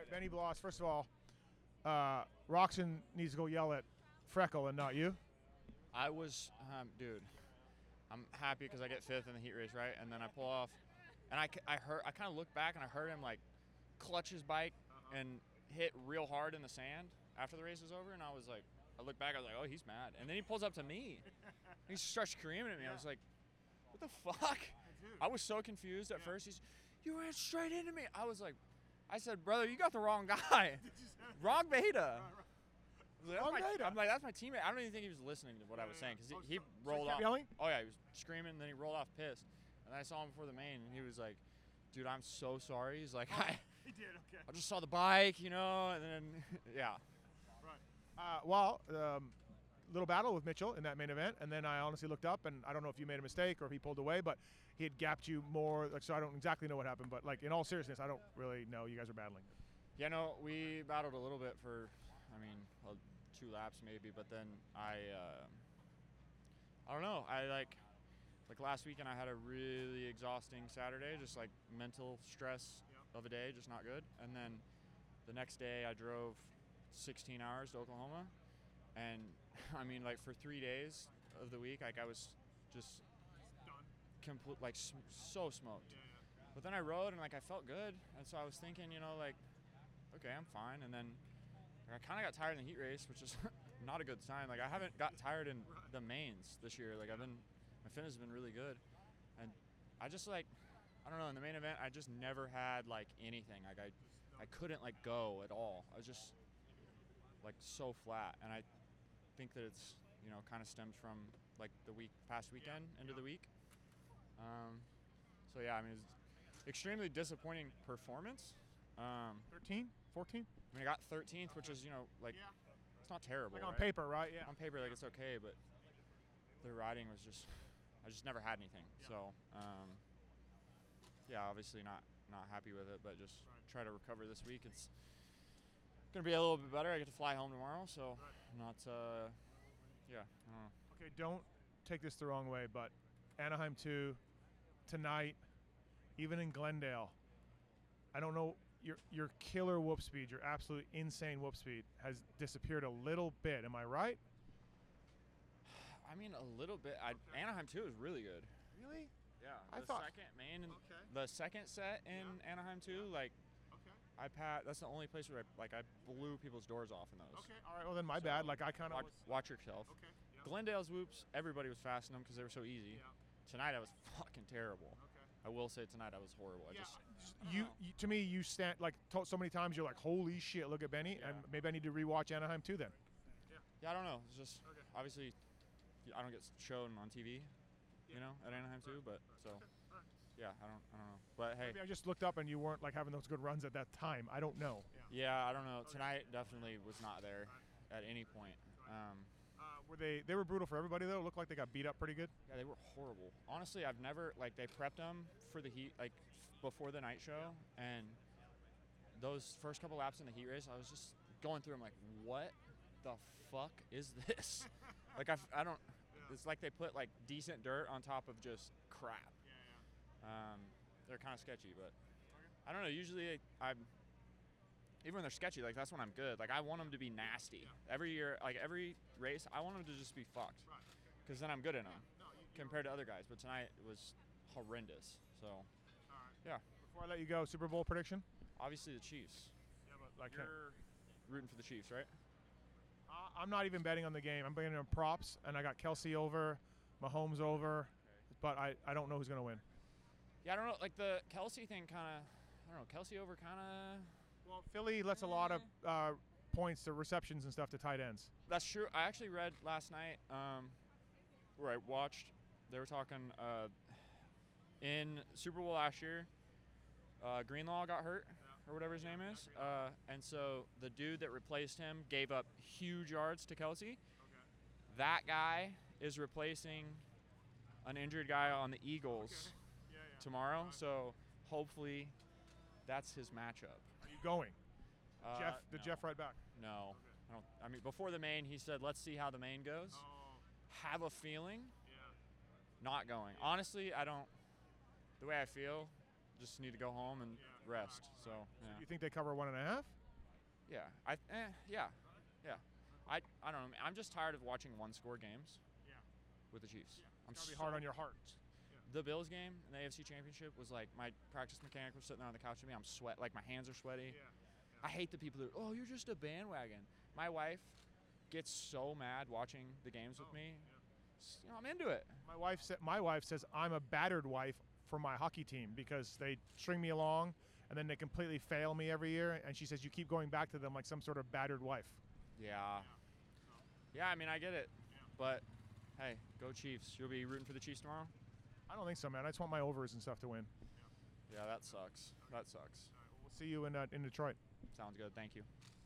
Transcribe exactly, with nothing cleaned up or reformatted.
Benny Bloss, first of all, uh, Roxon needs to go yell at Freckle and not you. I was, um, dude, I'm happy because I get fifth in the heat race, right? And then I pull off, and I, I heard, I kind of looked back and I heard him like clutch his bike uh-huh. and hit real hard in the sand after the race was over. And I was like, I looked back, I was like, oh, he's mad. And then he pulls up to me. He starts screaming at me. Yeah. I was like, what the fuck? I was so confused at yeah. first. He's, you ran straight into me. I was like, I said, brother, you got the wrong guy. Wrong beta. Like, wrong my, beta. I'm like, that's my teammate. I don't even think he was listening to what yeah, I was yeah. saying because oh, he, he so, rolled so off. Yelling? Oh, yeah, he was screaming, and then he rolled off pissed. And then I saw him before the main, and he was like, dude, I'm so sorry. He's like, oh, I, he did, okay. I just saw the bike, you know, and then, yeah. Right. Uh, well, um, little battle with Mitchell in that main event, and then I honestly looked up, and I don't know if you made a mistake or if he pulled away, but he had gapped you more, like, so I don't exactly know what happened, but like in all seriousness, I don't really know. You guys are battling. Yeah, no, we battled a little bit for, I mean, well, two laps maybe, but then I, uh, I don't know, I like, like last weekend I had a really exhausting Saturday, just like mental stress yep. of a day, just not good, and then the next day I drove sixteen hours to Oklahoma. And I mean, like for three days of the week, like I was just complete, like sm- so smoked. Yeah, yeah. But then I rode and like I felt good, and so I was thinking, you know, like, okay, I'm fine. And then like, I kind of got tired in the heat race, which is not a good sign. Like I haven't got tired in the mains this year. Like I've been, my fitness has been really good, and I just like, I don't know, in the main event, I just never had like anything. Like I, I couldn't like go at all. I was just like so flat, and I think that it's, you know, kind of stems from like the week past weekend yeah, into yeah. the week. Um, so yeah, I mean, it's extremely disappointing performance. Um, thirteen, fourteen? I mean, I got thirteenth, which is, you know, like yeah. it's not terrible. Like on right? paper, right? Yeah. On paper, like it's okay, but the riding was just, I just never had anything. Yeah. So um, yeah, obviously not not happy with it, but just right. try to recover this week. It's gonna be a little bit better. I get to fly home tomorrow, so right. not uh yeah I don't know. Okay, don't take this the wrong way, but Anaheim two tonight, even in Glendale, I don't know, your your killer whoop speed, your absolute insane whoop speed has disappeared a little bit. Am I right? I mean, a little bit. I, okay. Anaheim two is really good. Really? Yeah. I the thought second main and okay. the second set in yeah. Anaheim two, yeah. like okay. I pat. That's the only place where I, like I blew people's doors off in those. Okay. All right. Well, then my so bad. Like I kind of watch, watch yourself. Okay. Yeah. Glendale's whoops, everybody was fast in them because they were so easy. Yeah. Tonight I was fucking terrible. Okay. I will say tonight I was horrible. I yeah. just you, you to me you stand like to, so many times you're like, holy shit, look at Benny, yeah. and maybe I need to rewatch Anaheim too then. Yeah. Yeah. I don't know. It's just okay. obviously I don't get shown on T V, yeah. you know, at Anaheim too. But so. Okay. Right. Yeah, I don't, I don't know, but hey. Maybe I just looked up and you weren't like having those good runs at that time. I don't know. Yeah, yeah I don't know. Tonight definitely was not there at any point. Um, uh, were they? They were brutal for everybody though. It looked like they got beat up pretty good. Yeah, they were horrible. Honestly, I've never like they prepped them for the heat like before the night show, and those first couple laps in the heat race, I was just going through them like, what the fuck is this? like I, I don't. It's like they put like decent dirt on top of just crap. Um, they're kind of sketchy, but I don't know. Usually, I'm even when they're sketchy, like that's when I'm good. Like I want them to be nasty every year. Like every race, I want them to just be fucked, because then I'm good in them compared to other guys. But tonight it was horrendous. So, yeah. Before I let you go, Super Bowl prediction? Obviously the Chiefs. Yeah, but like you're rooting for the Chiefs, right? Uh, I'm not even betting on the game. I'm betting on props, and I got Kelsey over, Mahomes over, okay. but I, I don't know who's gonna win. Yeah, I don't know. Like the Kelsey thing, kind of. I don't know. Kelsey over, kind of. Well, Philly lets a lot of uh, points to receptions and stuff to tight ends. That's true. I actually read last night, um, where I watched. They were talking uh, in Super Bowl last year. Uh, Greenlaw got hurt, or whatever his name is, uh, and so the dude that replaced him gave up huge yards to Kelsey. Okay. That guy is replacing an injured guy on the Eagles. Okay. Tomorrow, so hopefully that's his matchup. Are you going? Uh, Jeff, the no. Jeff right back. No, okay. I don't. I mean, before the main, he said, "Let's see how the main goes." Oh. Have a feeling. Yeah. Not going. Yeah. Honestly, I don't. The way I feel, just need to go home and yeah. rest. So yeah. You think they cover one and a half? Yeah, I eh, yeah, yeah. I I don't know. I'm just tired of watching one-score games. Yeah. With the Chiefs. I'm It's gotta be so- hard on your heart. The Bills game in the A F C Championship was like my practice mechanic was sitting there on the couch with me. I'm sweat, like my hands are sweaty. Yeah. I hate the people that, oh, you're just a bandwagon. My wife gets so mad watching the games with Oh, me. S- You know, I'm into it. My wife said. My wife says I'm a battered wife for my hockey team because they string me along and then they completely fail me every year. And she says you keep going back to them like some sort of battered wife. Yeah. Yeah, I mean, I get it. But, hey, go Chiefs. You'll be rooting for the Chiefs tomorrow? I don't think so, man. I just want my overs and stuff to win. Yeah, that sucks. That sucks. We'll see you in uh, in Detroit. Sounds good. Thank you.